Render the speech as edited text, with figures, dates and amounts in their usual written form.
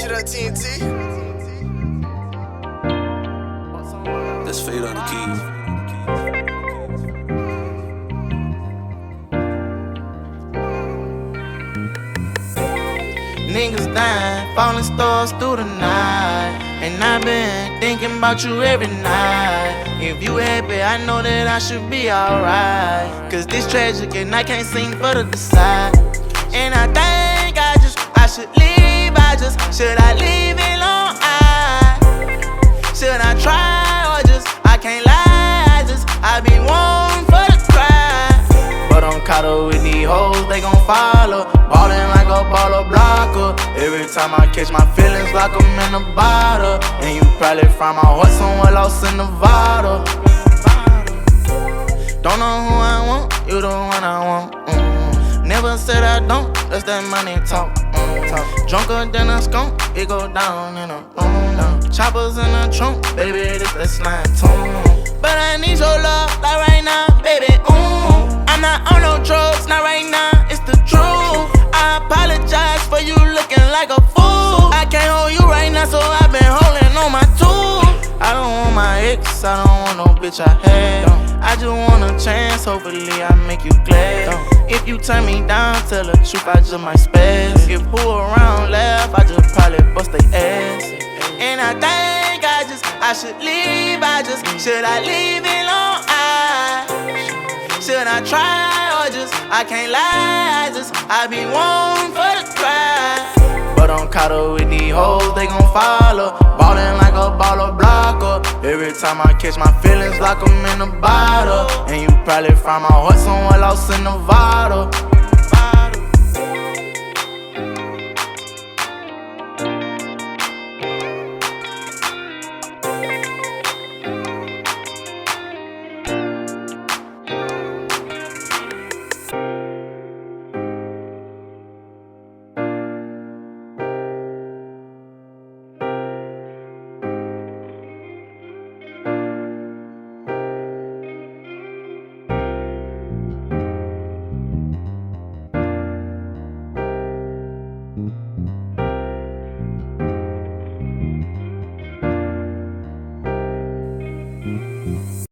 Hit up TNT. That's Fade on the keys. Niggas dying, falling stars through the night. And I've been thinking about you every night. If you happy, I know that I should be alright. Cause this tragic and I can't seem for to decide. And I think I should leave. Should I leave it alone? Should I try or I can't lie. I be wanting for the cry. But I'm caught up with these hoes, they gon' follow. Ballin' like a baller blocker. Every time I catch my feelings like I'm in a bottle. And you probably find my heart somewhere lost in Nevada. Don't know who I want, you the one I want. Never said I don't, that's that money talk. Drunker than a skunk, it go down in a room. Choppers in the trunk, baby, this that slime tune. But I need your love, like right now, baby, I'm not on no drugs, not right now, it's the truth. I apologize for you looking like a fool. I can't hold you right now, so I've been holding on my tools. I don't want my ex, I don't want no bitch I had. I just want a chance, hopefully I make you glad. If you turn me down, tell the truth, I just might spaz. If who around laugh, I just probably bust they ass. And I think I should leave, should I leave it alone? Should I try or I can't lie, I be wanting for the cry. But I'm caught up with these hoes, they gon' follow. Ballin' like a baller blocker. Every time I catch my feelings like I'm in a bottle. And you probably find my heart somewhere lost in Nevada.